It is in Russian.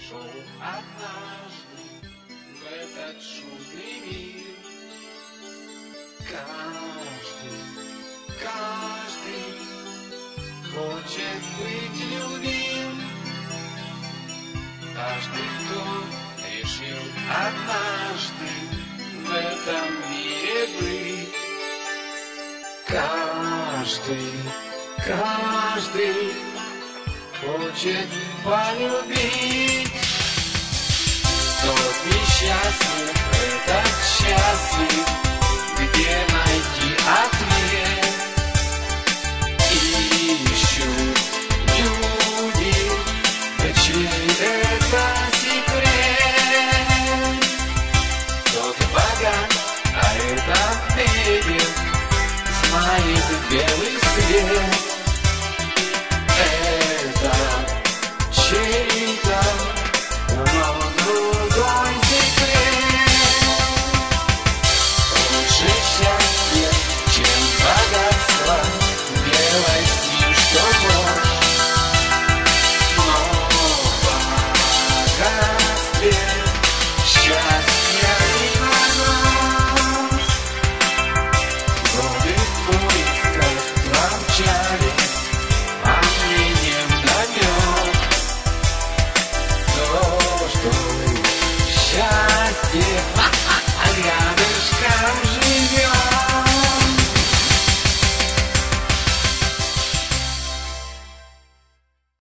пришел однажды в этот шумный мир. Каждый хочет быть любим. Каждый, кто решил однажды в этом мире быть. Каждый хочет полюбить. Тот несчастный, этот счастлив, где найти ответ?